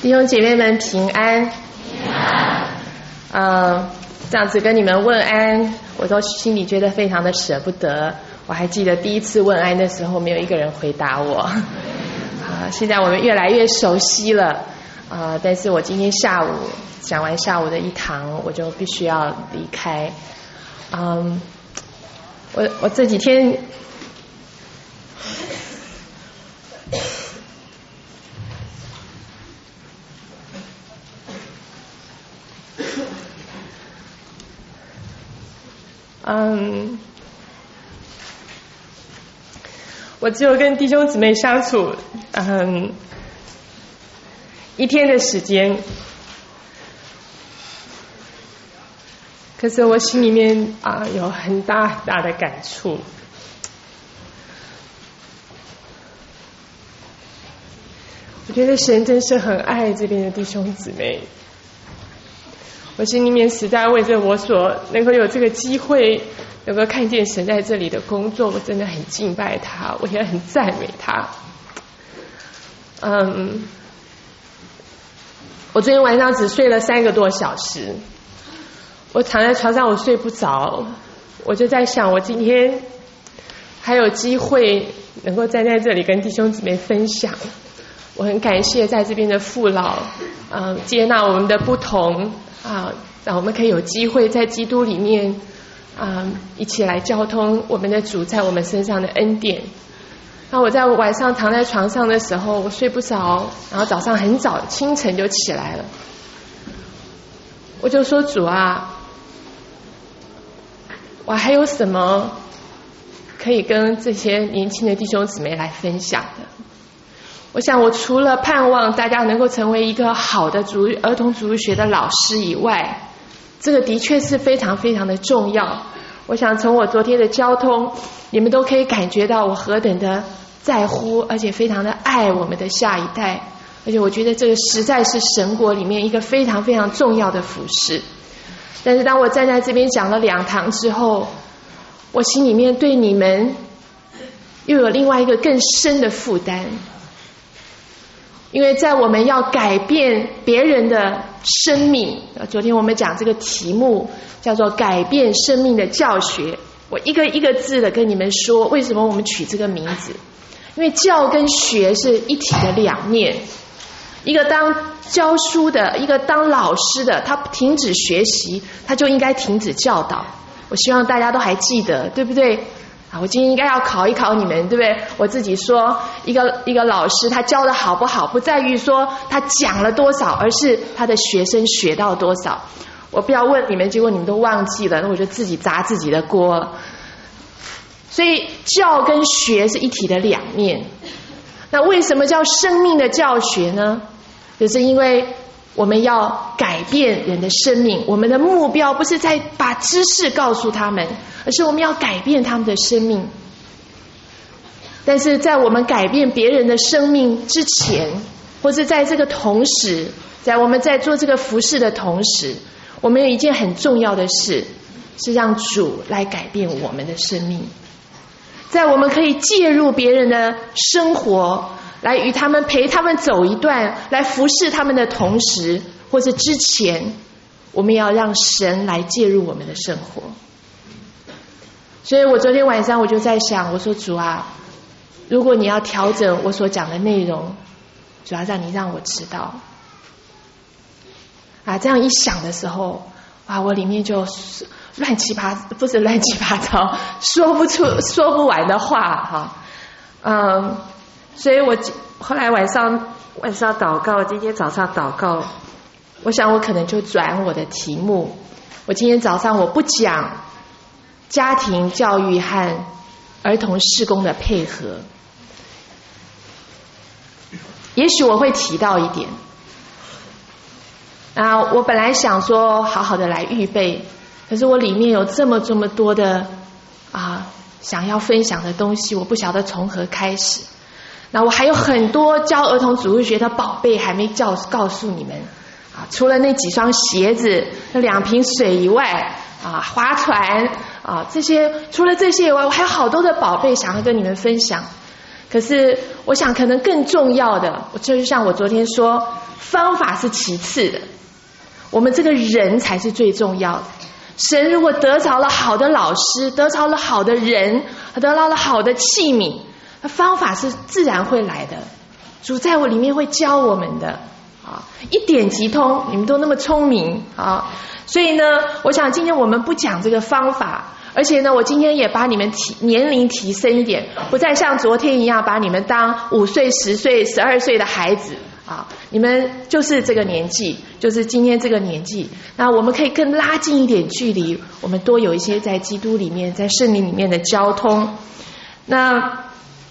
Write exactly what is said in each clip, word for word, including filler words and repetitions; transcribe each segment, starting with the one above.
弟兄姐妹们平安。平安。呃，这样子跟你们问安，我都心里觉得非常的舍不得。我还记得第一次问安的时候，没有一个人回答我。啊、呃，现在我们越来越熟悉了。啊、呃，但是我今天下午讲完下午的一堂，我就必须要离开。嗯，我我这几天。嗯，我只有跟弟兄姊妹相处，嗯，一天的时间，可是我心里面啊有很大很大的感触。我觉得神真是很爱这边的弟兄姊妹。我心里面实在为着我所能够有这个机会能够看见神在这里的工作，我真的很敬拜他，我也很赞美他。嗯，我昨天晚上只睡了三个多小时，我躺在床上我睡不着，我就在想我今天还有机会能够站在这里跟弟兄姊妹分享。我很感谢在这边的父老，嗯，接纳我们的不同啊，让我们可以有机会在基督里面啊，一起来交通我们的主在我们身上的恩典。那我在晚上躺在床上的时候，我睡不着，然后早上很早清晨就起来了，我就说主啊，我还有什么可以跟这些年轻的弟兄姊妹来分享的？我想我除了盼望大家能够成为一个好的主儿童主日学的老师以外，这个的确是非常非常的重要。我想从我昨天的交通，你们都可以感觉到我何等的在乎，而且非常的爱我们的下一代，而且我觉得这个实在是神国里面一个非常非常重要的服事。但是当我站在这边讲了两堂之后，我心里面对你们又有另外一个更深的负担。因为在我们要改变别人的生命，昨天我们讲这个题目叫做改变生命的教学，我一个一个字的跟你们说为什么我们取这个名字。因为教跟学是一体的两面，一个当教书的，一个当老师的，他停止学习他就应该停止教导。我希望大家都还记得，对不对啊？我今天应该要考一考你们，对不对？我自己说一个一个老师他教的好不好，不在于说他讲了多少，而是他的学生学到多少。我不要问你们，结果你们都忘记了，那我就自己砸自己的锅。所以教跟学是一体的两面。那为什么叫生命的教学呢？就是因为我们要改变人的生命，我们的目标不是在把知识告诉他们，而是我们要改变他们的生命。但是在我们改变别人的生命之前，或是在这个同时，在我们在做这个服事的同时，我们有一件很重要的事，是让主来改变我们的生命。在我们可以介入别人的生活，来与他们陪他们走一段，来服侍他们的同时，或是之前，我们要让神来介入我们的生活。所以我昨天晚上我就在想，我说主啊，如果你要调整我所讲的内容，主要让你让我知道啊。这样一想的时候，啊，我里面就乱七八不是乱七八糟，说不出说不完的话哈。嗯，所以我后来晚上晚上祷告，今天早上祷告，我想我可能就转我的题目。我今天早上我不讲家庭教育和儿童事工的配合，也许我会提到一点。啊，我本来想说好好的来预备，可是我里面有这么这么多的啊想要分享的东西，我不晓得从何开始。那我还有很多教儿童主日学的宝贝还没教告诉你们啊，除了那几双鞋子、那两瓶水以外啊，划船啊这些，除了这些以外，我还有好多的宝贝想要跟你们分享。可是我想可能更重要的，就是像我昨天说，方法是其次的，我们这个人才是最重要的。神如果得着了好的老师，得着了好的人，得到了好的器皿，方法是自然会来的。主在我里面会教我们的啊，一点即通。你们都那么聪明啊，所以呢，我想今天我们不讲这个方法，而且呢，我今天也把你们提年龄提升一点，不再像昨天一样把你们当五岁、十岁、十二岁的孩子啊，你们就是这个年纪，就是今天这个年纪。那我们可以更拉近一点距离，我们多有一些在基督里面、在圣灵里面的交通。那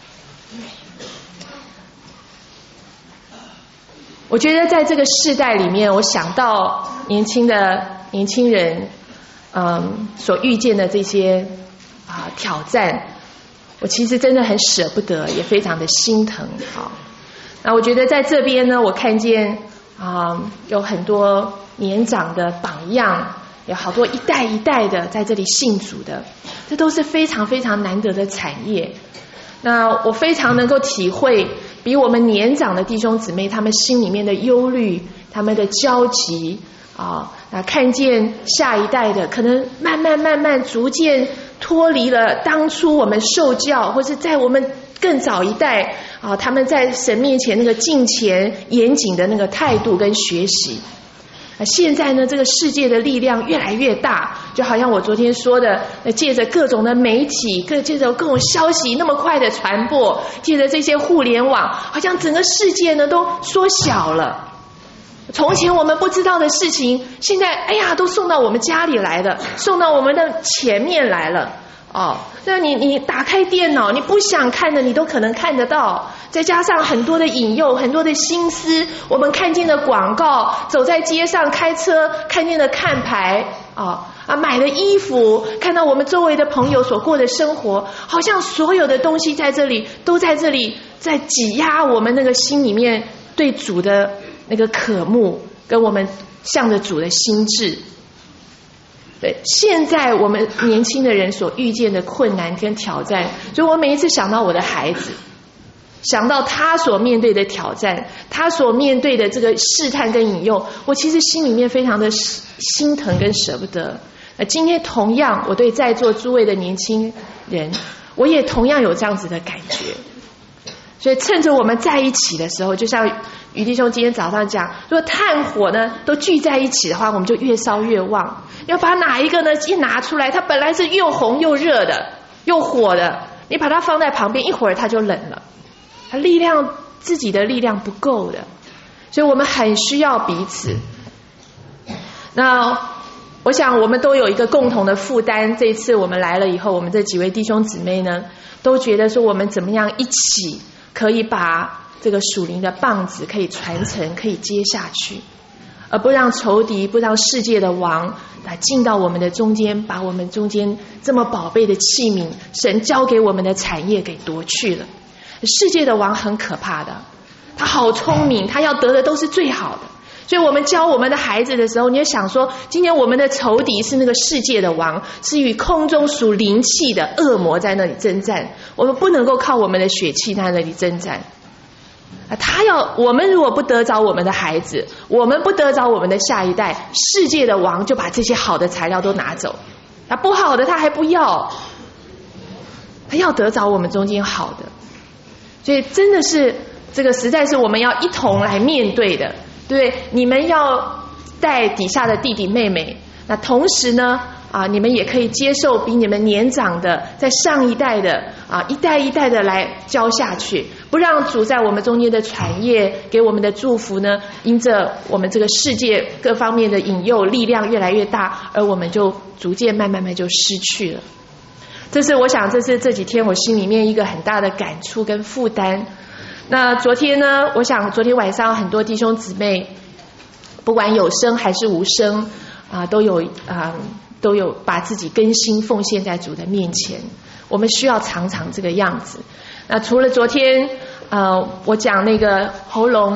我觉得在这个世代里面，我想到年轻的年轻人，嗯，所遇见的这些啊挑战，我其实真的很舍不得，也非常的心疼啊。那我觉得在这边呢，我看见啊有很多年长的榜样，有好多一代一代的在这里信主的，这都是非常非常难得的产业。那我非常能够体会比我们年长的弟兄姊妹他们心里面的忧虑，他们的焦急啊，那看见下一代的可能慢慢慢慢逐渐脱离了当初我们受教，或是在我们更早一代啊，他们在神面前那个敬虔严谨的那个态度跟学习。现在呢，这个世界的力量越来越大，就好像我昨天说的，借着各种的媒体，各借着各种消息那么快的传播，借着这些互联网，好像整个世界呢都缩小了。从前我们不知道的事情，现在哎呀都送到我们家里来了，送到我们的前面来了。哦，那你你打开电脑，你不想看的你都可能看得到，再加上很多的引诱，很多的心思，我们看见的广告，走在街上开车看见的看牌啊啊，买的衣服，看到我们周围的朋友所过的生活，好像所有的东西在这里都在这里在挤压我们那个心里面对主的那个渴慕，跟我们向着主的心志。对，现在我们年轻的人所遇见的困难跟挑战，所以我每一次想到我的孩子，想到他所面对的挑战，他所面对的这个试探跟引诱，我其实心里面非常的心疼跟舍不得。那今天同样，我对在座诸位的年轻人，我也同样有这样子的感觉。所以趁着我们在一起的时候，就像于弟兄今天早上讲，如果炭火呢都聚在一起的话，我们就越烧越旺。要把哪一个呢一拿出来，它本来是又红又热的又火的，你把它放在旁边，一会儿它就冷了，它力量自己的力量不够的，所以我们很需要彼此。那我想我们都有一个共同的负担，这一次我们来了以后，我们这几位弟兄姊妹呢都觉得说我们怎么样一起可以把这个属灵的棒子可以传承，可以接下去，而不让仇敌，不让世界的王来进到我们的中间，把我们中间这么宝贝的器皿，神交给我们的产业给夺去了。世界的王很可怕的，他好聪明，他要得的都是最好的。所以我们教我们的孩子的时候，你就想说，今天我们的仇敌是那个世界的王，是与空中属灵气的恶魔在那里征战，我们不能够靠我们的血气在那里征战。他要我们如果不得着我们的孩子，我们不得着我们的下一代，世界的王就把这些好的材料都拿走，他不好的他还不要，他要得着我们中间好的。所以真的是这个实在是我们要一同来面对的。对，你们要带底下的弟弟妹妹，那同时呢啊，你们也可以接受比你们年长的，在上一代的啊，一代一代的来教下去，不让主在我们中间的产业给我们的祝福呢，因着我们这个世界各方面的引诱力量越来越大，而我们就逐渐慢慢慢就失去了。这是我想，这是这几天我心里面一个很大的感触跟负担。那昨天呢，我想昨天晚上很多弟兄姊妹，不管有声还是无声啊，都有啊。都有把自己更新奉献在主的面前，我们需要常常这个样子。那除了昨天呃，我讲那个喉咙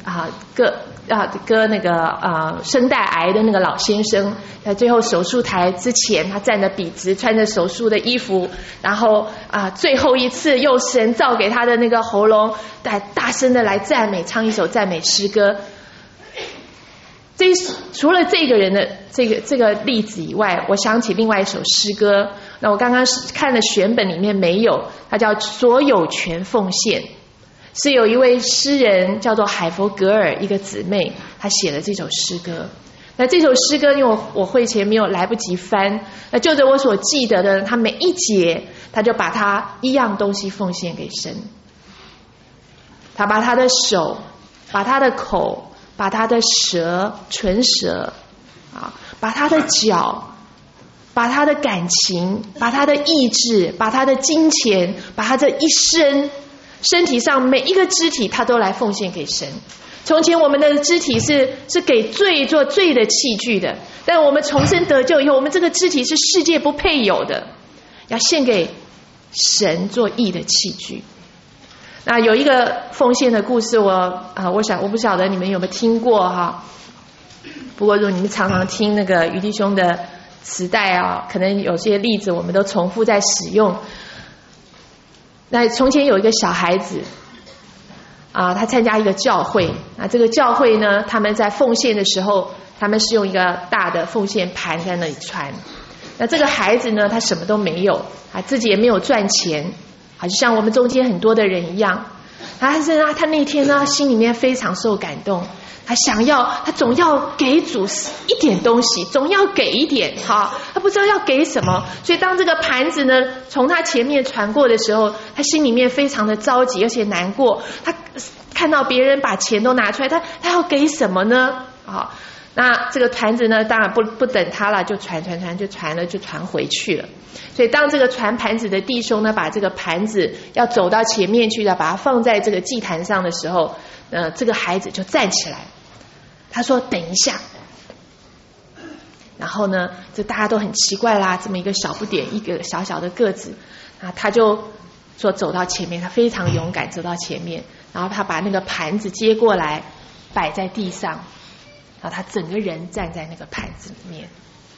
啊割啊割那个啊声带癌的那个老先生，在最后手术台之前，他站得笔直，穿着手术的衣服，然后啊最后一次用神造给他的那个喉咙，大大声的来赞美，唱一首赞美诗歌。这除了这个人的这个这个例子以外，我想起另外一首诗歌，那我刚刚看的选本里面没有，它叫《所有权奉献》，是有一位诗人叫做海佛格尔一个姊妹，她写了这首诗歌。那这首诗歌因为我我会前没有来不及翻，那就着我所记得的，他每一节他就把他一样东西奉献给神，他把他的手，把他的口，把他的舌唇舌啊，把他的脚，把他的感情，把他的意志，把他的金钱，把他的一生身体上每一个肢体他都来奉献给神。从前我们的肢体是是给罪做罪的器具的，但我们重生得救以后，我们这个肢体是世界不配有的，要献给神做义的器具。那有一个奉献的故事，我啊，我想我不晓得你们有没有听过哈。不过如果你们常常听那个于弟兄的磁带啊，可能有些例子我们都重复在使用。那从前有一个小孩子啊，他参加一个教会，那这个教会呢，他们在奉献的时候，他们是用一个大的奉献盘在那里传。那这个孩子呢，他什么都没有，啊，自己也没有赚钱。好，就像我们中间很多的人一样，他是啊，他那天呢，心里面非常受感动，他想要，他总要给主一点东西，总要给一点，哈，他不知道要给什么，所以当这个盘子呢从他前面传过的时候，他心里面非常的着急，而且难过。他看到别人把钱都拿出来，他他要给什么呢？啊，那这个盘子呢，当然不不等他了，就传传传，就传了，就传回去了。所以当这个传盘子的弟兄呢，把这个盘子要走到前面去的，把它放在这个祭坛上的时候，呃，这个孩子就站起来，他说：“等一下。”然后呢，这大家都很奇怪啦，这么一个小不点，一个小小的个子，啊，他就说走到前面，他非常勇敢走到前面，然后他把那个盘子接过来，摆在地上，然后他整个人站在那个盘子里面。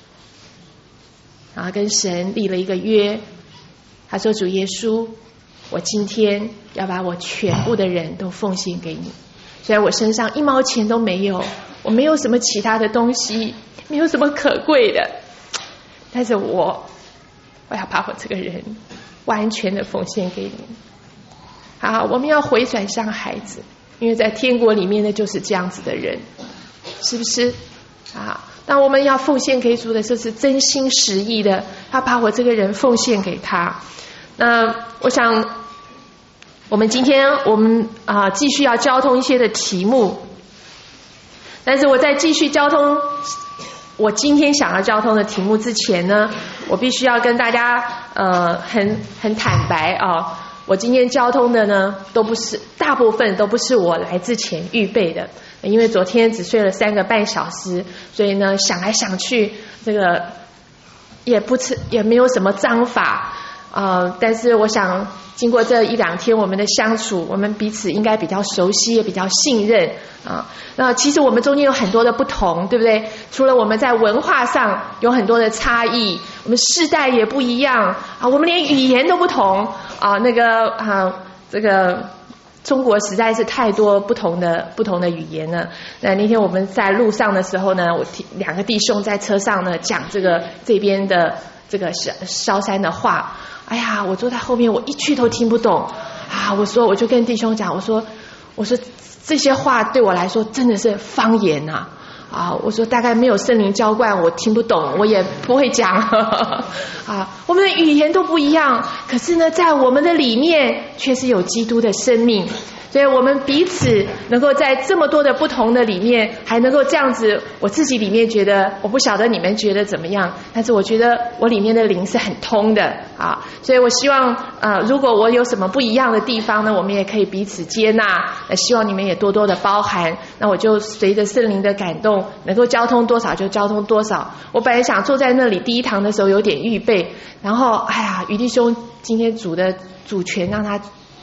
然后跟神立了一个约，他说：“主耶稣，我今天要把我全部的人都奉献给你，虽然我身上一毛钱都没有，我没有什么其他的东西，没有什么可贵的，但是我我要把我这个人完全的奉献给你。”好，我们要回转向孩子，因为在天国里面的就是这样子的人，是不是啊？当我们要奉献给主的时候，是真心实意的，他把我这个人奉献给他。那我想我们今天我们啊、呃、继续要交通一些的题目，但是我在继续交通我今天想要交通的题目之前呢，我必须要跟大家呃很很坦白啊，我今天交通的呢都不是，大部分都不是我来之前预备的。因为昨天只睡了三个半小时，所以呢想来想去，这个也不吃也没有什么章法，呃，但是我想经过这一两天我们的相处，我们彼此应该比较熟悉，也比较信任啊。那其实我们中间有很多的不同，对不对？除了我们在文化上有很多的差异，我们世代也不一样啊，我们连语言都不同啊，那个啊这个。中国实在是太多不同的不同的语言了。那那天我们在路上的时候呢，我听两个弟兄在车上呢讲这个这边的这个萧山的话，哎呀，我坐在后面，我一句都听不懂啊！我说，我就跟弟兄讲，我说，我说这些话对我来说真的是方言啊！啊，我说大概没有圣灵浇灌，我听不懂，我也不会讲呵呵啊。我们的语言都不一样，可是呢，在我们的里面却是有基督的生命，所以我们彼此能够在这么多的不同的里面，还能够这样子。我自己里面觉得，我不晓得你们觉得怎么样，但是我觉得我里面的灵是很通的啊。所以我希望，呃，如果我有什么不一样的地方呢，我们也可以彼此接纳。呃，希望你们也多多的包涵。那我就随着圣灵的感动，能够交通多少就交通多少。我本来想坐在那里第一堂的时候有点预备，然后哎呀，于弟兄今天主的主权让他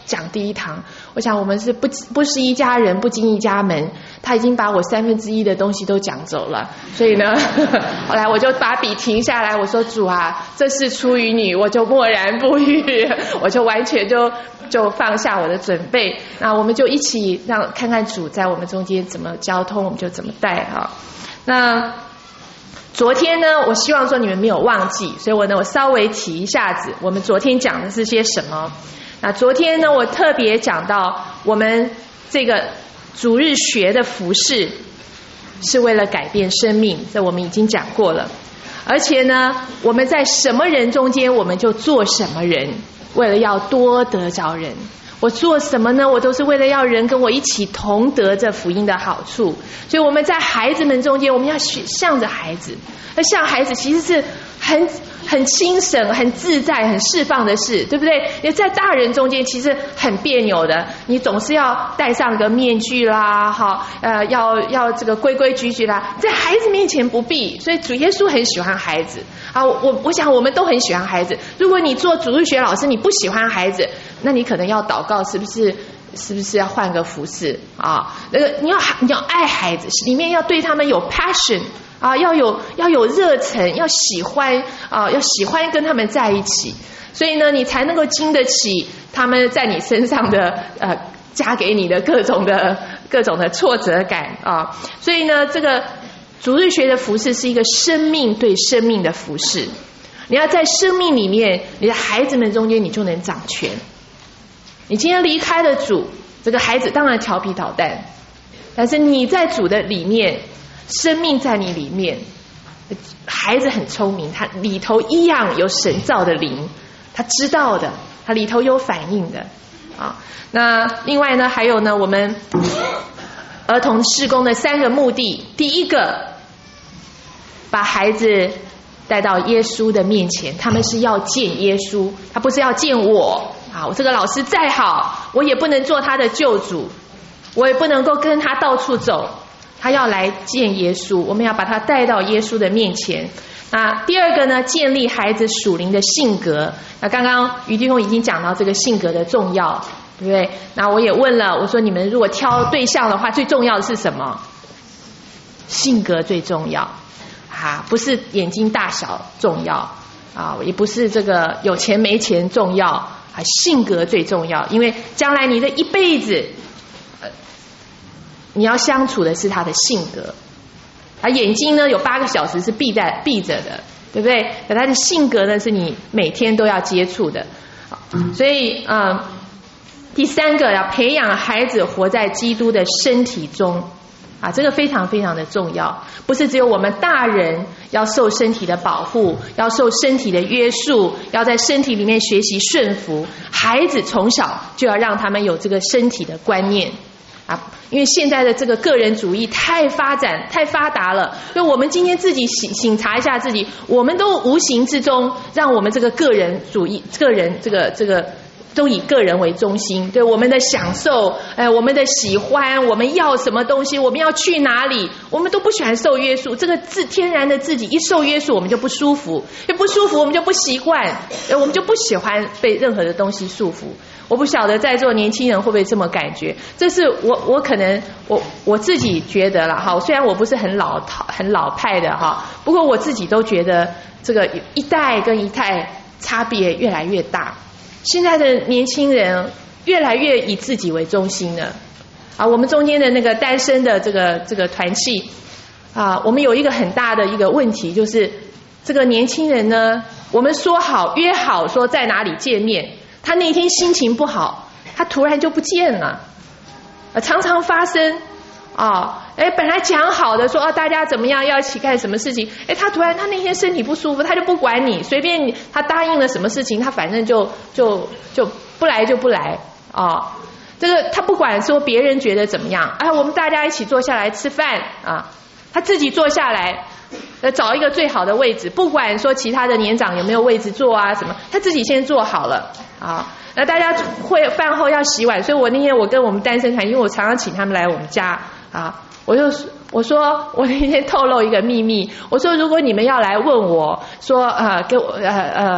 讲第一堂。我想我们是不不是一家人，不进一家门，他已经把我三分之一的东西都讲走了。所以呢，后来我就把笔停下来，我说主啊，这是出于你，我就默然不语，我就完全就就放下我的准备。那我们就一起让看看主在我们中间怎么交通，我们就怎么带哈。那昨天呢，我希望说你们没有忘记，所以我呢，我稍微提一下子，我们昨天讲的是些什么。那昨天呢，我特别讲到我们这个主日学的服事是为了改变生命，这我们已经讲过了。而且呢，我们在什么人中间，我们就做什么人，为了要多得着人。我做什么呢？我都是为了要人跟我一起同得这福音的好处。所以我们在孩子们中间，我们要向着孩子。那像孩子其实是很很轻省、很自在、很释放的事，对不对？你在大人中间其实很别扭的，你总是要戴上个面具啦，哈，呃，要要这个规规矩矩啦。在孩子面前不必，所以主耶稣很喜欢孩子啊。我我想我们都很喜欢孩子。如果你做主日学老师，你不喜欢孩子，那你可能要祷告，是不是？是不是要换个服饰啊？那个你要你要爱孩子，里面要对他们有 passion 啊，要有要有热忱，要喜欢啊，要喜欢跟他们在一起，所以呢，你才能够经得起他们在你身上的呃加给你的各种的各种的挫折感啊。所以呢，这个主日学的服事是一个生命对生命的服事，你要在生命里面，你的孩子们中间，你就能掌权。你今天离开了主，这个孩子当然调皮捣蛋，但是你在主的里面，生命在你里面，孩子很聪明，他里头一样有神造的灵，他知道的，他里头有反应的啊。那另外呢，还有呢，我们儿童事工的三个目的，第一个，把孩子带到耶稣的面前，他们是要见耶稣，他不是要见我。啊，我这个老师再好，我也不能做他的救主，我也不能够跟他到处走。他要来见耶稣，我们要把他带到耶稣的面前。那第二个呢，建立孩子属灵的性格。那刚刚于弟兄已经讲到这个性格的重要，对不对？那我也问了，我说你们如果挑对象的话，最重要的是什么？性格最重要啊，不是眼睛大小重要啊，也不是这个有钱没钱重要啊，性格最重要，因为将来你的一辈子，呃，你要相处的是他的性格。啊，眼睛呢有八个小时是闭在闭着的，对不对？可他的性格呢是你每天都要接触的。所以，嗯，第三个要培养孩子活在基督的身体中。啊，这个非常非常的重要，不是只有我们大人要受身体的保护，要受身体的约束，要在身体里面学习顺服，孩子从小就要让他们有这个身体的观念啊，因为现在的这个个人主义太发展太发达了，所以我们今天自己省省察一下自己，我们都无形之中让我们这个个人主义个人这个这个都以个人为中心，对我们的享受，哎，我们的喜欢，我们要什么东西，我们要去哪里，我们都不喜欢受约束。这个自天然的自己一受约束，我们就不舒服，一不舒服我们就不习惯，我们就不喜欢被任何的东西束缚。我不晓得在座年轻人会不会这么感觉？这是我我可能我我自己觉得啦哈，虽然我不是很老很老派的哈，不过我自己都觉得这个一代跟一代差别越来越大。现在的年轻人越来越以自己为中心了啊！我们中间的那个单身的这个这个团契啊，我们有一个很大的一个问题，就是这个年轻人呢，我们说好约好说在哪里见面，他那天心情不好，他突然就不见了，啊，常常发生啊！哎，本来讲好的说啊，大家怎么样要一起干什么事情，哎，他突然他那天身体不舒服，他就不管你，随便你，他答应了什么事情，他反正就就就不来就不来啊！这个他不管说别人觉得怎么样，哎，我们大家一起坐下来吃饭啊，他自己坐下来，呃，找一个最好的位置，不管说其他的年长有没有位置坐啊什么，他自己先坐好了啊。那大家会饭后要洗碗，所以我那天我跟我们单身团，因为我常常请他们来我们家啊，我就我说我那天透露一个秘密，我说如果你们要来问我说呃给我呃呃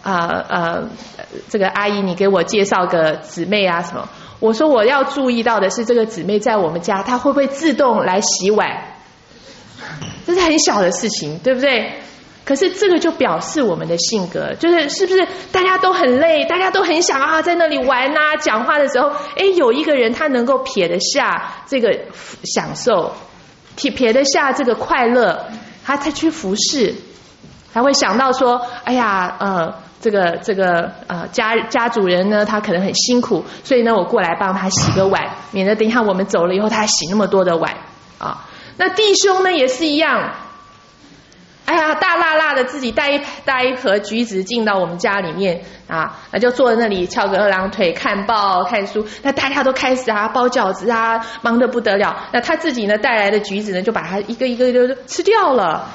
呃呃，这个阿姨你给我介绍个姊妹啊什么？我说我要注意到的是，这个姊妹在我们家，她会不会自动来洗碗？这是很小的事情，对不对？可是这个就表示我们的性格，就是是不是大家都很累，大家都很想啊在那里玩啊，讲话的时候，哎，有一个人他能够撇得下这个享受，撇撇得下这个快乐，他他去服侍，他会想到说，哎呀，呃，这个这个呃家家主人呢，他可能很辛苦，所以呢，我过来帮他洗个碗，免得等一下我们走了以后，他还洗那么多的碗啊。那弟兄呢也是一样。哎呀，大辣辣的自己带一带一盒橘子进到我们家里面啊，那就坐在那里翘个二郎腿看报看书。那大家都开始啊包饺子啊，忙得不得了。那他自己呢带来的橘子呢，就把它一个一个就吃掉了。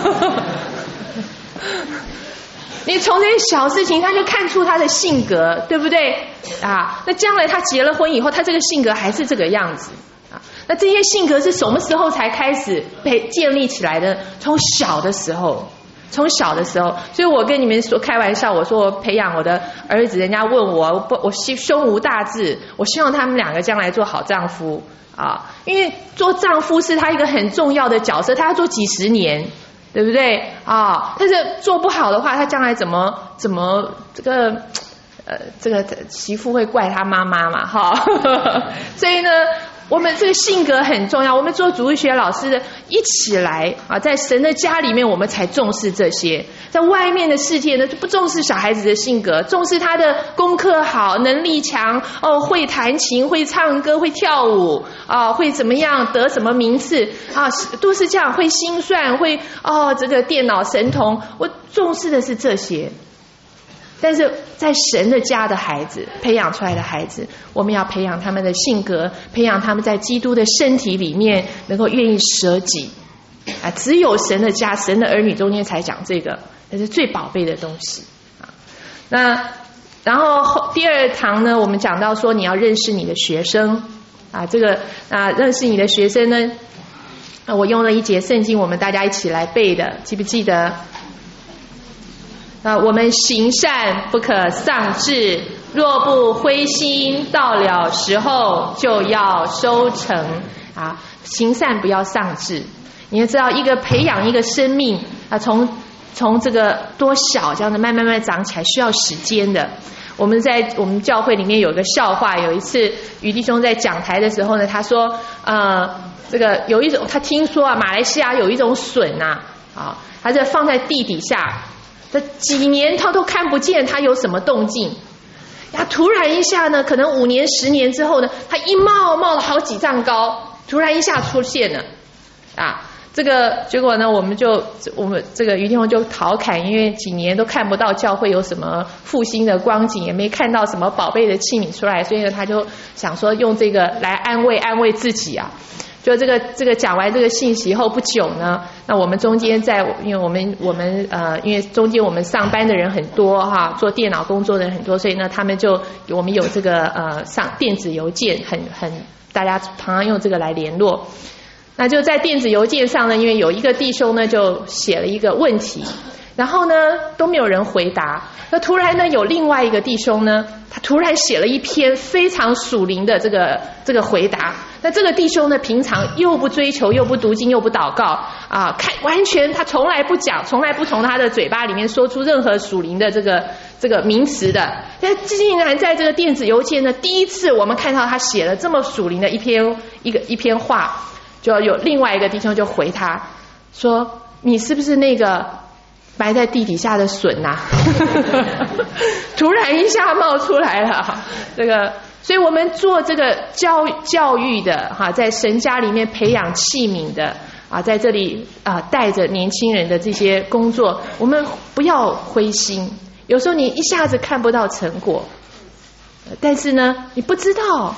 你从这些小事情，他就看出他的性格，对不对啊？那将来他结了婚以后，他这个性格还是这个样子。那这些性格是什么时候才开始被建立起来的？从小的时候，从小的时候。所以我跟你们说开玩笑，我说我培养我的儿子，人家问我，我不，我胸无大志，我希望他们两个将来做好丈夫啊，因为做丈夫是他一个很重要的角色，他要做几十年，对不对啊？但是做不好的话，他将来怎么怎么这个呃这个媳妇会怪他妈妈嘛，哈。所以呢。我们这个性格很重要，我们做主日学老师的一起来啊，在神的家里面我们才重视这些，在外面的世界呢就不重视小孩子的性格，重视他的功课好，能力强，哦，会弹琴，会唱歌，会跳舞啊，会怎么样得什么名次啊，都是这样，会心算，会哦这个电脑神童，我重视的是这些。但是在神的家的孩子，培养出来的孩子，我们要培养他们的性格，培养他们在基督的身体里面能够愿意舍己啊！只有神的家，神的儿女中间才讲这个，这是最宝贝的东西啊。那然后第二堂呢，我们讲到说你要认识你的学生啊，这个啊认识你的学生呢，我用了一节圣经，我们大家一起来背的，记不记得？啊，我们行善不可丧志，若不灰心，到了时候就要收成啊！行善不要丧志。你要知道，一个培养一个生命啊，从从这个多小这样的慢慢慢长起来，需要时间的。我们在我们教会里面有个笑话，有一次于弟兄在讲台的时候呢，他说，呃，这个有一种他听说啊，马来西亚有一种笋呐，啊，他就放在地底下。这几年他都看不见它有什么动静，呀，突然一下呢，可能五年、十年之后呢，它一冒冒了好几丈高，突然一下出现了，啊，这个结果呢，我们就我们这个于天宏就调侃，因为几年都看不到教会有什么复兴的光景，也没看到什么宝贝的器皿出来，所以呢，他就想说用这个来安慰安慰自己啊。就这个这个讲完这个信息后不久呢，那我们中间在，因为我们我们呃，因为中间我们上班的人很多哈，做电脑工作的人很多，所以呢，他们就我们有这个呃上电子邮件，很很大家常常用这个来联络。那就在电子邮件上呢，因为有一个弟兄呢就写了一个问题，然后呢都没有人回答。那突然呢有另外一个弟兄呢，他突然写了一篇非常属灵的这个这个回答。那这个弟兄呢，平常又不追求，又不读经，又不祷告啊，看完全他从来不讲，从来不从他的嘴巴里面说出任何属灵的这个这个名词的。但竟然在这个电子邮件呢，第一次我们看到他写了这么属灵的一篇一个一篇话，就有另外一个弟兄就回他说：“你是不是那个埋在地底下的笋呐、啊？”突然一下冒出来了，这个。所以我们做这个教教育的哈，在神家里面培养器皿的啊，在这里啊带着年轻人的这些工作，我们不要灰心。有时候你一下子看不到成果，但是呢，你不知道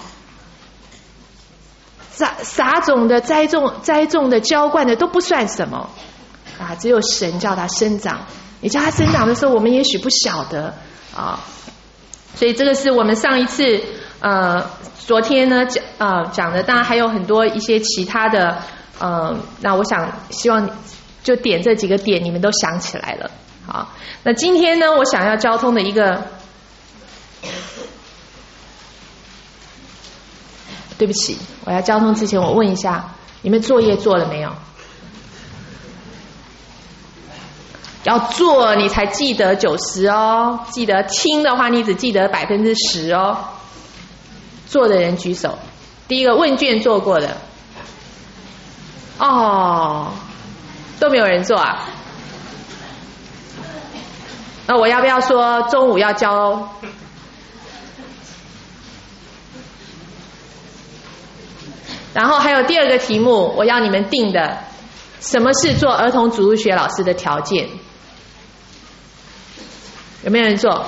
撒撒种的、栽种、栽种的、浇灌的都不算什么啊，只有神叫它生长。你叫它生长的时候，我们也许不晓得啊。所以这个是我们上一次。呃，昨天呢讲呃讲的，当然还有很多一些其他的，呃，那我想希望就点这几个点，你们都想起来了好，那今天呢，我想要交通的一个，对不起，我要交通之前，我问一下，你们作业做了没有？要做你才记得九十哦，记得听的话，你只记得百分之十哦。做的人举手。第一个问卷做过的，哦，都没有人做啊。那我要不要说中午要教？然后还有第二个题目，我要你们定的，什么是做儿童主日学老师的条件？有没有人做？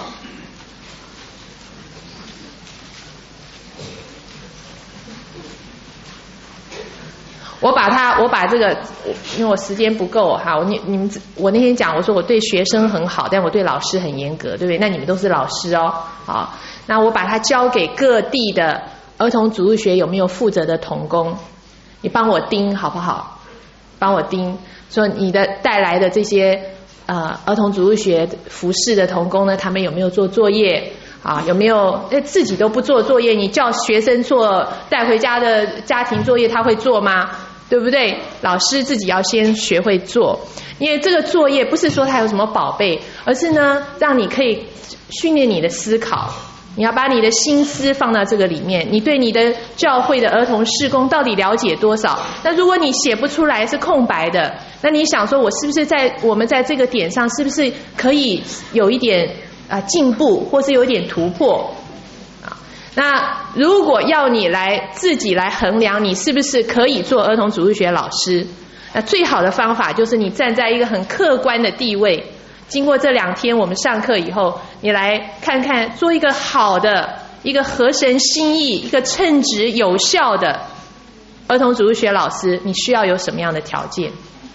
我把它，我把这个，因为我时间不够哈，我你你们，我那天讲，我说我对学生很好，但我对老师很严格，对不对？那你们都是老师哦，好，那我把它交给各地的儿童主日学有没有负责的同工，你帮我盯好不好？帮我盯，说你的带来的这些呃儿童主日学服侍的同工呢，他们有没有做作业？啊，有没有自己都不做作业？你叫学生做带回家的家庭作业，他会做吗？对不对？老师自己要先学会做，因为这个作业不是说他有什么宝贝，而是呢，让你可以训练你的思考。你要把你的心思放到这个里面，你对你的教会的儿童事工到底了解多少？那如果你写不出来是空白的，那你想说，我是不是在我们在这个点上，是不是可以有一点啊进步，或是有一点突破？那如果要你来自己来衡量你是不是可以做儿童主日学老师，那最好的方法就是你站在一个很客观的地位，经过这两天我们上课以后，你来看看做一个好的一个合神心意一个称职有效的儿童主日学老师，你需要有什么样的条件？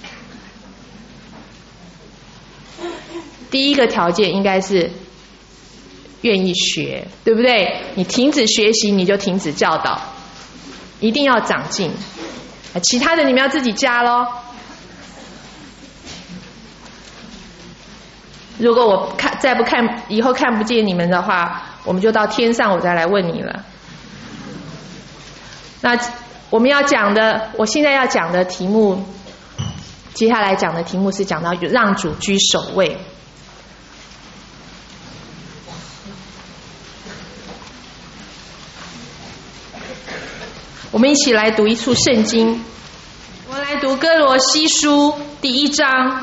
第一个条件应该是愿意学，对不对？你停止学习，你就停止教导，一定要长进。其他的你们要自己加咯。如果我看再不看，以后看不见你们的话，我们就到天上我再来问你了。那我们要讲的，我现在要讲的题目，接下来讲的题目是讲到让主居首位。我们一起来读一处圣经，我们来读哥罗西书第一章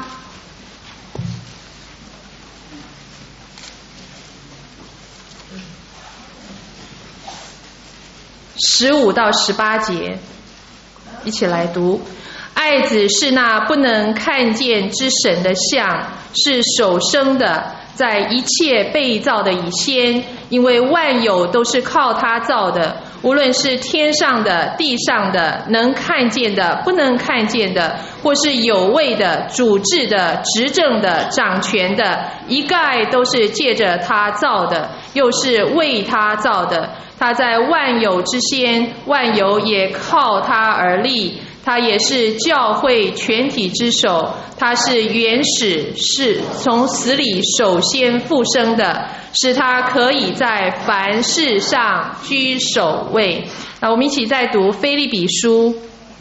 十五到十八节，一起来读。爱子是那不能看见之神的像，是首生的，在一切被造的以先，因为万有都是靠他造的，无论是天上的、地上的，能看见的、不能看见的，或是有位的、主治的、执政的、掌权的，一概都是借着他造的，又是为他造的。他在万有之先，万有也靠他而立。他也是教会全体之首，他是原始，是从死里首先复生的，使他可以在凡事上居首位。那我们一起再读腓立比书，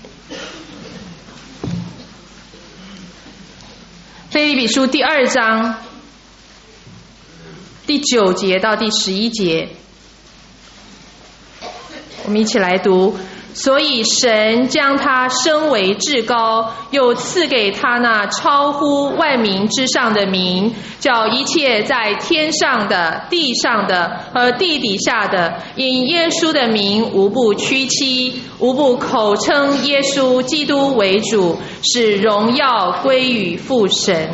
腓立比书第二章第九节到第十一节，我们一起来读。所以神将他升为至高，又赐给他那超乎万民之上的名，叫一切在天上的、地上的和地底下的，因耶稣的名无不屈膝，无不口称耶稣基督为主，使荣耀归于父神。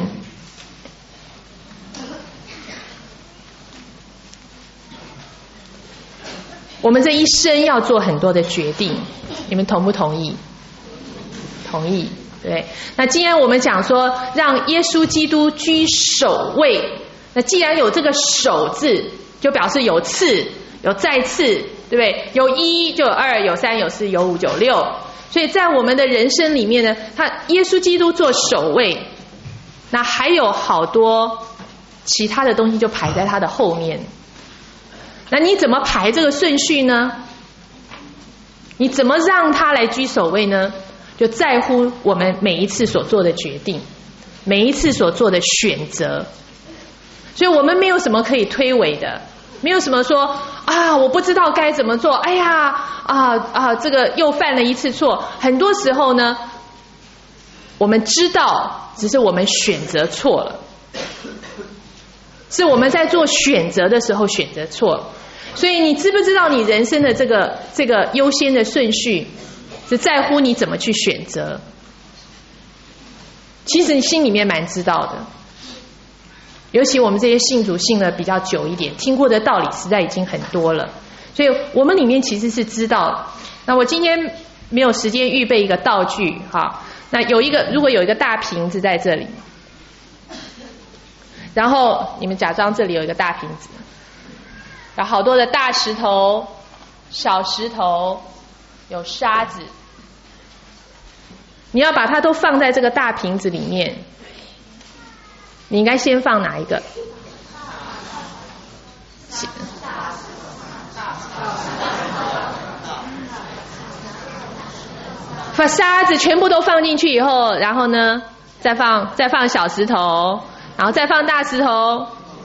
我们这一生要做很多的决定，你们同不同意？同意，对。那既然我们讲说让耶稣基督居首位，那既然有这个首字，就表示有次，有再次，对不对？有一就有二，有三有四有五有六，所以在我们的人生里面呢，他耶稣基督做首位， 那还有好多其他的东西就排在它的后面。那你怎么排这个顺序呢？你怎么让它来居首位呢？就在乎我们每一次所做的决定，每一次所做的选择。所以我们没有什么可以推诿的，没有什么说啊我不知道该怎么做，哎呀啊啊这个又犯了一次错。很多时候呢，我们知道，只是我们选择错了，是我们在做选择的时候选择错了。所以你知不知道你人生的这个这个优先的顺序，是在乎你怎么去选择。其实你心里面蛮知道的，尤其我们这些信主信了比较久一点，听过的道理实在已经很多了，所以我们里面其实是知道的。那我今天没有时间预备一个道具哈，那有一个如果有一个大瓶子在这里，然后你们假装这里有一个大瓶子，有好多的大石头、小石头，有沙子，你要把它都放在这个大瓶子里面，你应该先放哪一个？把沙子全部都放进去以后，然后呢，再放再放小石头，然后再放大石头。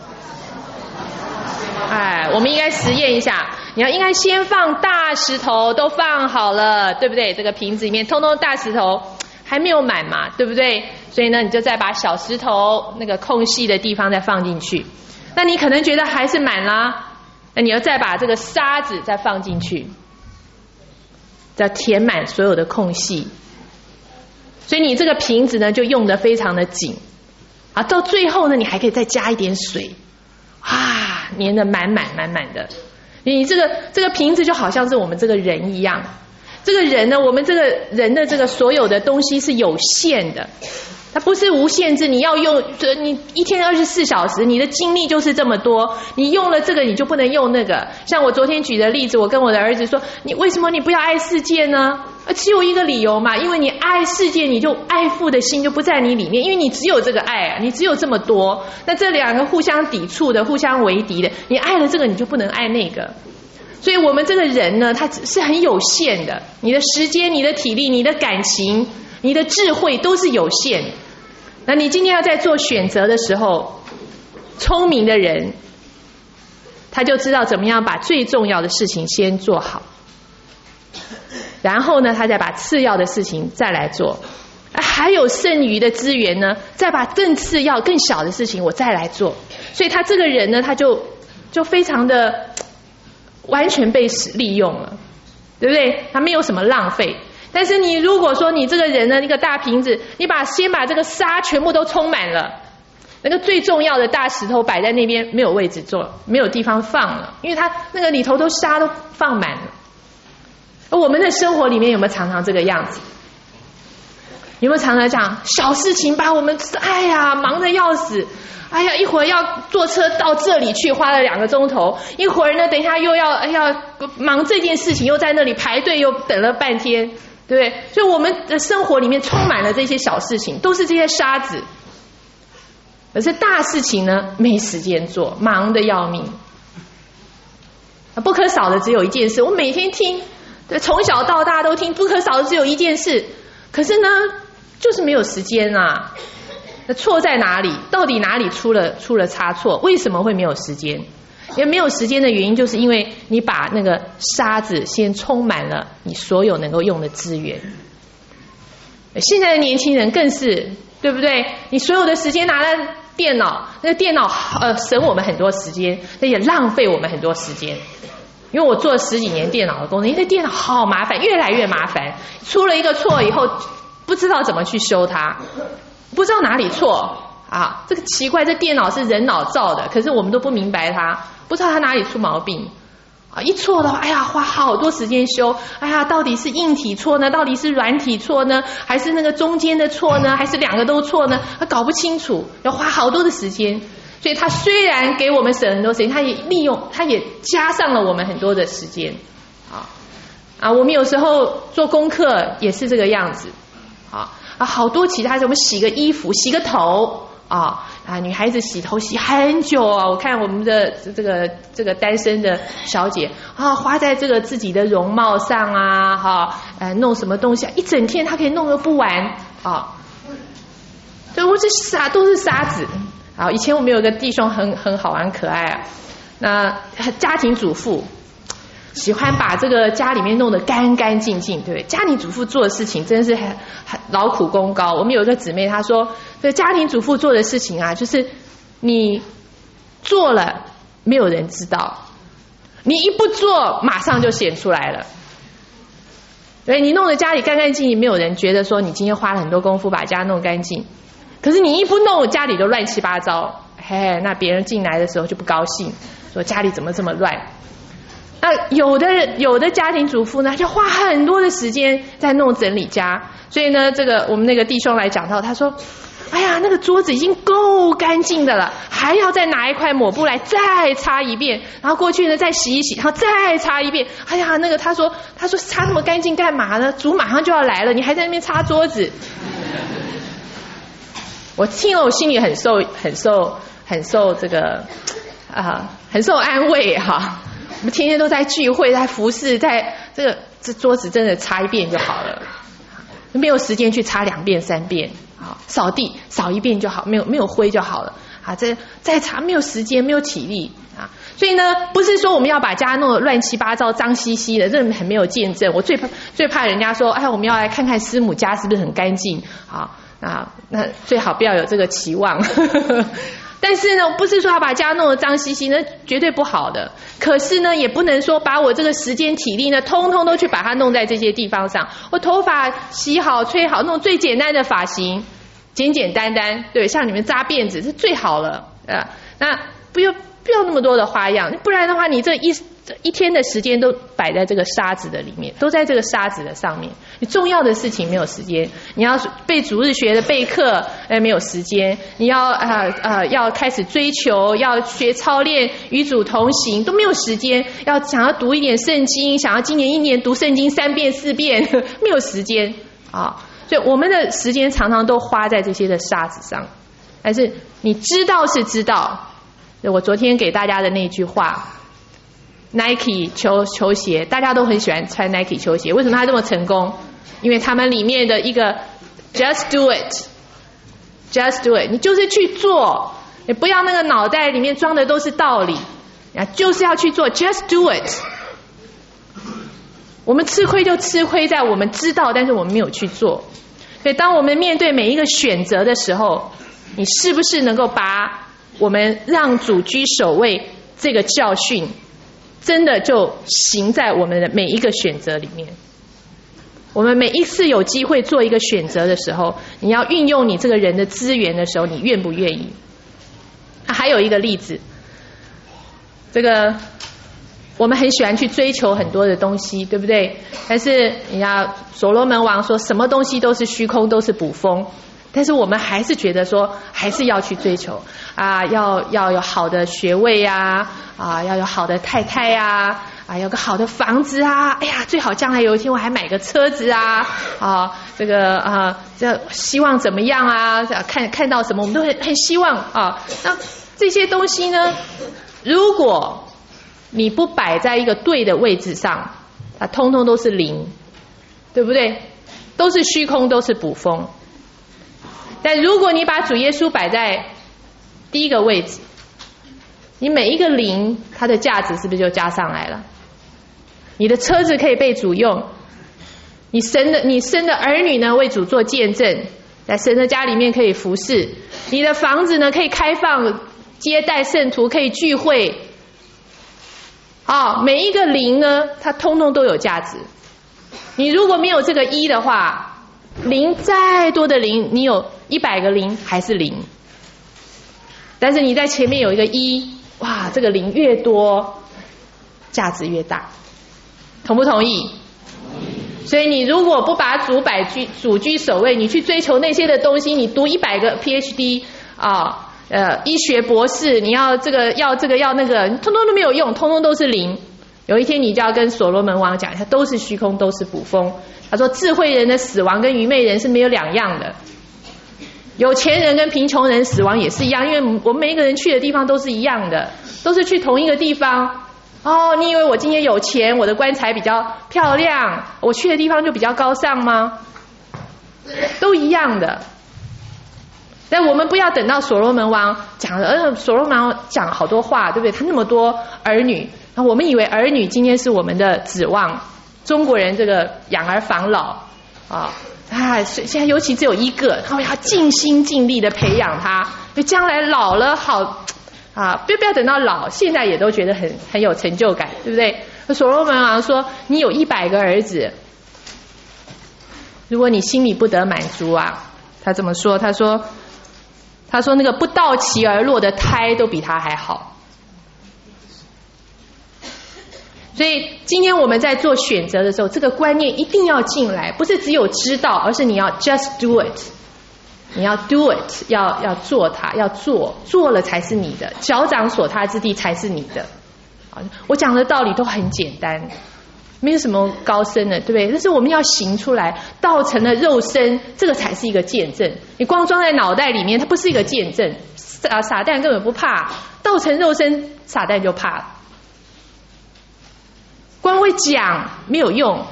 哎，我们应该实验一下，你要应该先放大石头，都放好了，对不对？这个瓶子里面通通大石头还没有满嘛，对不对？所以呢，你就再把小石头那个空隙的地方再放进去。那你可能觉得还是满啦，那你要再把这个沙子再放进去，再填满所有的空隙。所以你这个瓶子呢，就用得非常的紧啊，到最后呢，你还可以再加一点水。啊，粘得满满满满的，你这个这个瓶子就好像是我们这个人一样。这个人呢，我们这个人的这个所有的东西是有限的，它不是无限制。你要用，你一天二十四小时，你的精力就是这么多，你用了这个你就不能用那个。像我昨天举的例子，我跟我的儿子说，你为什么你不要爱世界呢？只有一个理由嘛，因为你爱世界，你就爱父的心就不在你里面，因为你只有这个爱啊，你只有这么多。那这两个互相抵触的、互相为敌的，你爱了这个，你就不能爱那个。所以我们这个人呢，他是很有限的，你的时间、你的体力、你的感情、你的智慧都是有限的。那你今天要在做选择的时候，聪明的人他就知道怎么样把最重要的事情先做好，然后呢，他再把次要的事情再来做，还有剩余的资源呢，再把更次要、更小的事情我再来做。所以他这个人呢，他就就非常的完全被利用了，对不对？他没有什么浪费。但是你如果说你这个人呢，那个大瓶子，你把先把这个沙全部都充满了，那个最重要的大石头摆在那边没有位置坐，没有地方放了，因为它那个里头都沙都放满了。我们的生活里面有没有常常这个样子？有没有常常讲小事情把我们哎呀忙得要死，哎呀一会儿要坐车到这里去花了两个钟头，一会儿呢等一下又要哎呀忙这件事情，又在那里排队又等了半天，对不对？所以我们的生活里面充满了这些小事情，都是这些沙子。可是大事情呢没时间做，忙得要命。不可少的只有一件事，我每天听，对，从小到大都听，不可少的只有一件事，可是呢就是没有时间啊。那错在哪里？到底哪里出了出了差错？为什么会没有时间？因为没有时间的原因，就是因为你把那个沙子先充满了你所有能够用的资源。现在的年轻人更是，对不对？你所有的时间拿来电脑，那个电脑呃省我们很多时间，那也浪费我们很多时间。因为我做了十几年电脑的工作，因为电脑好麻烦，越来越麻烦。出了一个错以后，不知道怎么去修它，不知道哪里错啊！这个奇怪，这电脑是人脑造的，可是我们都不明白它，不知道它哪里出毛病啊！一错的话，哎呀，花好多时间修，哎呀，到底是硬体错呢？到底是软体错呢？还是那个中间的错呢？还是两个都错呢？他搞不清楚，要花好多的时间。所以他虽然给我们省很多时间，他也利用，他也加上了我们很多的时间啊啊！我们有时候做功课也是这个样子啊啊！好多其他，我们洗个衣服、洗个头啊啊，女孩子洗头洗很久啊，我看我们的这个这个单身的小姐啊，花在这个自己的容貌上啊，哈，呃，弄什么东西啊，一整天她可以弄得不完啊。对，我这沙都是沙子啊。以前我们有个弟兄很很好玩可爱啊，那家庭主妇。喜欢把这个家里面弄得干干净净，对不对？家庭主妇做的事情真的是很很劳苦功高。我们有一个姊妹，她说，这家庭主妇做的事情啊，就是你做了没有人知道，你一不做马上就显出来了。对，你弄得家里干干净净，没有人觉得说你今天花了很多功夫把家弄干净。可是你一不弄，家里就乱七八糟，嘿，那别人进来的时候就不高兴，说家里怎么这么乱。那有的有的家庭主妇呢，就花很多的时间在弄整理家，所以呢，这个我们那个弟兄来讲到，他说：“哎呀，那个桌子已经够干净的了，还要再拿一块抹布来再擦一遍，然后过去呢再洗一洗，然后再擦一遍。哎呀，那个他说他说擦那么干净干嘛呢？主马上就要来了，你还在那边擦桌子。”我听了，我心里很受很受很受这个啊、呃，很受安慰哈、啊。我们天天都在聚会，在服侍，在这个这桌子真的擦一遍就好了，没有时间去擦两遍三遍。好，扫地扫一遍就好，没有没有灰就好了。啊，这再擦没有时间，没有体力啊。所以呢，不是说我们要把家弄得乱七八糟、脏兮兮的，这很没有见证。我最怕最怕人家说，哎，我们要来看看师母家是不是很干净啊？啊，那最好不要有这个期望。但是呢，不是说要把家弄得脏兮兮，那绝对不好的。可是呢，也不能说把我这个时间体力呢，通通都去把它弄在这些地方上。我头发洗好、吹好，弄最简单的发型，简简单单，对，像你们扎辫子是最好了，呃，那不要不要那么多的花样，不然的话，你这一一天的时间都摆在这个沙子的里面，都在这个沙子的上面。你重要的事情没有时间，你要背主日学的备课，哎，没有时间。你要呃呃要开始追求，要学操练，与主同行，都没有时间。要想要读一点圣经，想要今年一年读圣经三遍四遍，没有时间啊。所以我们的时间常常都花在这些的沙子上。但是你知道是知道，我昨天给大家的那句话。Nike 球球鞋，大家都很喜欢穿 Nike 球鞋，为什么它这么成功？因为他们里面的一个 Just do it， Just do it， 你就是去做，你不要那个脑袋里面装的都是道理，啊，就是要去做 Just do it。我们吃亏就吃亏在我们知道，但是我们没有去做。所以当我们面对每一个选择的时候，你是不是能够把我们让主居首位这个教训？真的就行在我们的每一个选择里面。我们每一次有机会做一个选择的时候，你要运用你这个人的资源的时候，你愿不愿意？啊，还有一个例子，这个我们很喜欢去追求很多的东西，对不对？但是你要所罗门王说什么东西都是虚空，都是捕风。但是我们还是觉得说，还是要去追求啊，要要有好的学位呀，啊，要有好的太太呀，啊，有个好的房子啊，哎呀，最好将来有一天我还买个车子啊，啊，这个啊，这希望怎么样啊？看看到什么，我们都很很希望啊。那这些东西呢，如果你不摆在一个对的位置上，啊，通通都是零，对不对？都是虚空，都是捕风。但如果你把主耶稣摆在第一个位置，你每一个零，它的价值是不是就加上来了？你的车子可以被主用，你神的你生的儿女呢为主做见证，在神的家里面可以服侍，你的房子呢可以开放接待圣徒，可以聚会。哦，每一个零呢，它通通都有价值。你如果没有这个一的话，零再多的零，你有一百个零还是零。但是你在前面有一个一，哇，这个零越多，价值越大。同不同意？所以你如果不把主摆居主居首位，你去追求那些的东西，你读一百个 P H D 啊，呃，医学博士，你要这个要这个要那个，通通都没有用，通通都是零。有一天你就要跟所罗门王讲，他都是虚空，都是捕风。他说智慧人的死亡跟愚昧人是没有两样的。 有钱人跟贫穷人死亡也是一样，因为我们每一个人去的地方都是一样的，都是去同一个地方。哦，你以为我今天有钱，我的棺材比较漂亮，我去的地方就比较高尚吗？都一样的。但我们不要等到所罗门王讲了，呃，所罗门王讲好多话，对不对？他那么多儿女，那我们以为儿女今天是我们的指望。中国人这个养儿防老啊，啊，现在尤其只有一个，他们要尽心尽力的培养他，因为将来老了好。啊，不要不要等到老，现在也都觉得很很有成就感，对不对？所罗门王说，你有一百个儿子，如果你心里不得满足啊，他怎么说？他说，他说那个不到期而落的胎都比他还好。所以今天我们在做选择的时候，这个观念一定要进来，不是只有知道，而是你要 just do it。你要 do it， 要要做它，要做，做了才是你的，脚掌所他之地才是你的。我讲的道理都很简单，没有什么高深的，对不对？但是我们要行出来，道成了肉身，这个才是一个见证。你光装在脑袋里面，它不是一个见证。撒撒旦根本不怕，道成肉身，撒旦就怕了。光会讲没有用。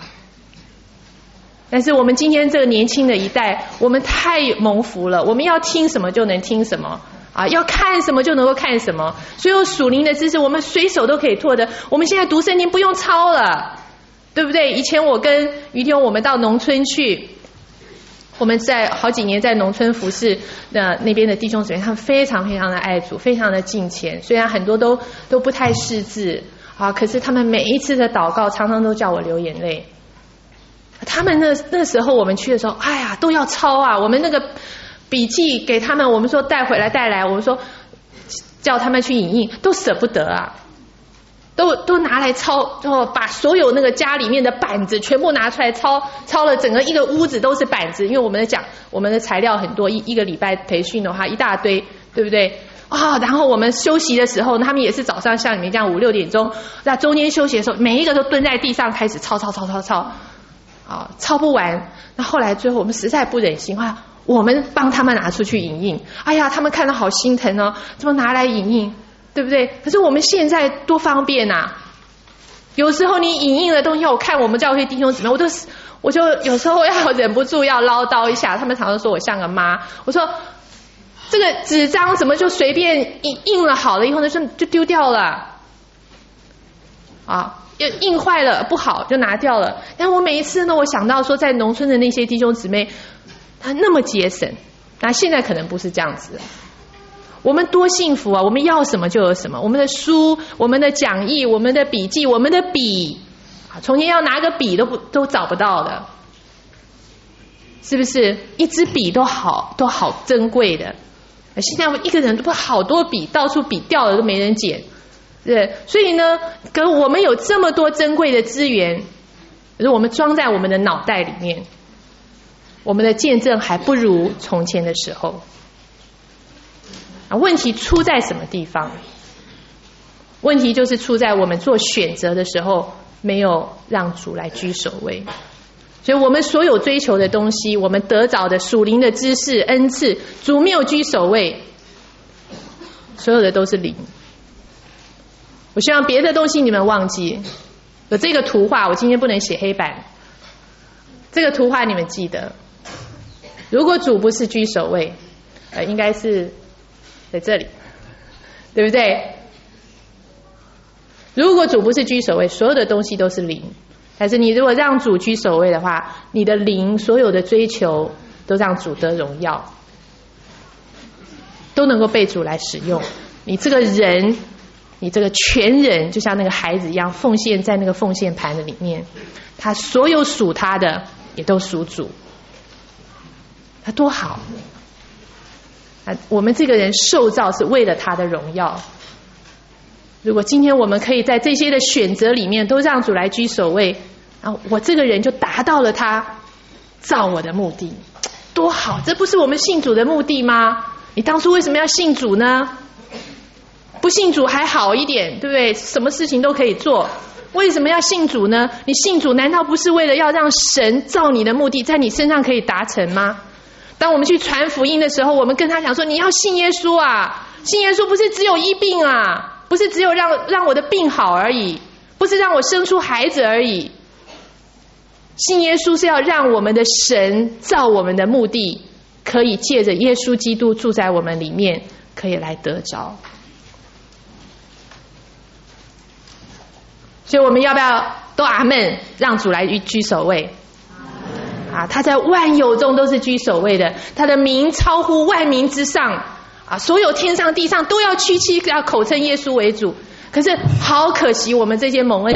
但是我们今天这个年轻的一代，我们太蒙福了，我们要听什么就能听什么啊，要看什么就能够看什么，所有属灵的知识我们随手都可以拓的。我们现在读圣经不用抄了，对不对？以前我跟于天我们到农村去，我们在好几年在农村服侍的那边的弟兄姊妹，他们非常非常的爱主，非常的敬虔，虽然很多都都不太识字啊，可是他们每一次的祷告常常都叫我流眼泪。他们那那时候我们去的时候，哎呀，都要抄啊！我们那个笔记给他们，我们说带回来带来，我们说叫他们去影印，都舍不得啊，都都拿来抄，哦，把所有那个家里面的板子全部拿出来抄，抄了整个一个屋子都是板子，因为我们的讲我们的材料很多，一一个礼拜培训的话一大堆，对不对？啊、哦，然后我们休息的时候，他们也是早上像你们这样五六点钟，那中间休息的时候，每一个都蹲在地上开始抄抄抄抄抄。啊，抄不完，那后来最后我们实在不忍心啊，我们帮他们拿出去影印。哎呀，他们看到好心疼哦，怎么拿来影印，对不对？可是我们现在多方便啊！有时候你影印的东西，我看我们教会弟兄姊妹，我都我就有时候要忍不住要唠叨一下。他们常常说我像个妈，我说这个纸张怎么就随便印印了好了以后呢，就就丢掉了啊？印坏了不好就拿掉了。但我每一次呢，我想到说在农村的那些弟兄姊妹，他那么节省，那现在可能不是这样子。我们多幸福啊！我们要什么就有什么，我们的书、我们的讲义、我们的笔记、我们的笔，从前要拿个笔都不都找不到的，是不是？一支笔都好都好珍贵的。现在一个人都不好多笔，到处笔掉了都没人捡。对，所以呢，可我们有这么多珍贵的资源，可是我们装在我们的脑袋里面，我们的见证还不如从前的时候。啊，问题出在什么地方？问题就是出在我们做选择的时候，没有让主来居首位。所以我们所有追求的东西，我们得着的属灵的知识、恩赐，主没有居首位，所有的都是零。我希望别的东西你们忘记。有这个图画，我今天不能写黑板。这个图画你们记得。如果主不是居首位，呃，应该是在这里，对不对？如果主不是居首位，所有的东西都是零。但是你如果让主居首位的话，你的灵所有的追求都让主得荣耀，都能够被主来使用。你这个人，你这个全人，就像那个孩子一样，奉献在那个奉献盘的里面，他所有属他的也都属主，他多好啊！我们这个人受造是为了他的荣耀。如果今天我们可以在这些的选择里面都让主来居首位，然后我这个人就达到了他造我的目的，多好！这不是我们信主的目的吗？你当初为什么要信主呢？不信主还好一点，对不对？什么事情都可以做。为什么要信主呢？你信主难道不是为了要让神造你的目的在你身上可以达成吗？ 当我们去传福音的时候，我们跟他讲说，你要信耶稣啊，信耶稣不是只有医病啊，不是只有让让我的病好而已，不是让我生出孩子而已，信耶稣是要让我们的神造我们的目的可以借着耶稣基督住在我们里面，可以来得着。所以我们要不要都阿们，让主来居首位啊？他在万有中都是居首位的，他的名超乎万名之上啊！所有天上地上都要屈膝，要口称耶稣为主。可是好可惜，我们这些蒙恩